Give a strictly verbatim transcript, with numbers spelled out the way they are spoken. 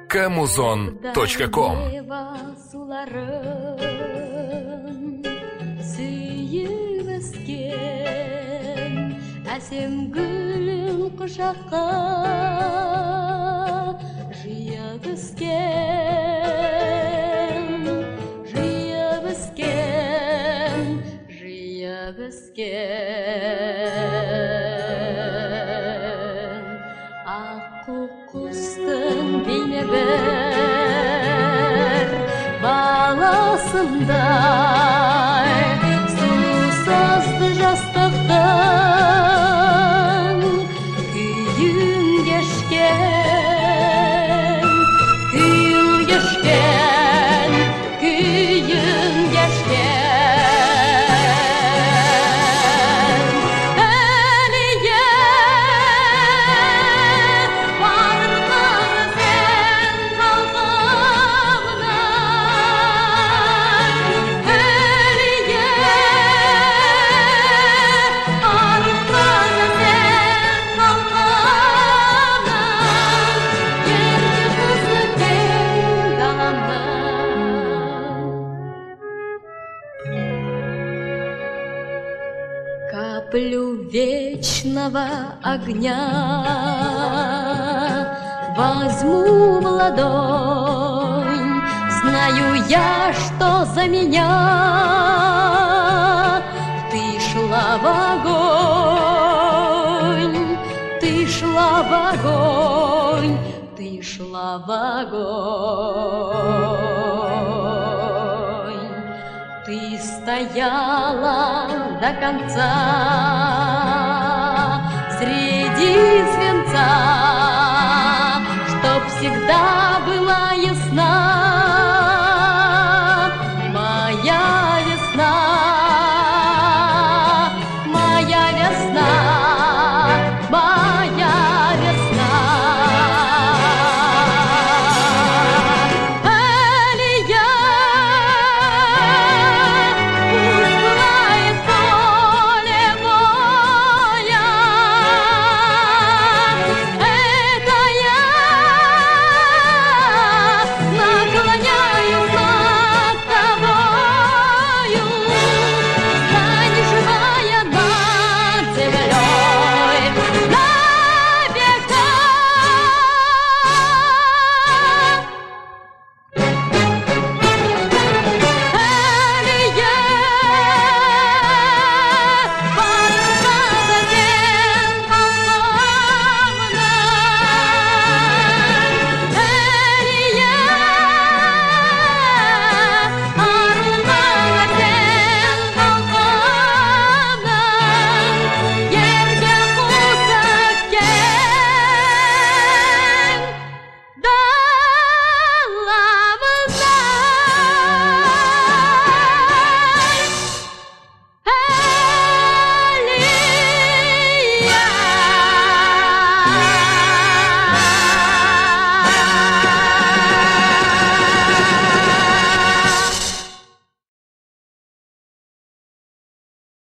камузон точка ком. Әсем гүлін құшаққа жиып өскен, жиып өскен, жиып өскен. Аққу құстың бейне бір баласындай, сұлу сазды жастықтың күйін кешкен, күйін кешкен, күйін кешкен. Әлие барғын сен қалқымнан, әлие арықтан сен қалқымнан, ерке қызы кең даламнан. Каплю вечного огня возьму в ладонь, знаю я, что за меня ты шла в огонь, ты шла в огонь, ты шла в огонь. Ты стояла до конца среди свинца, чтоб всегда была ясна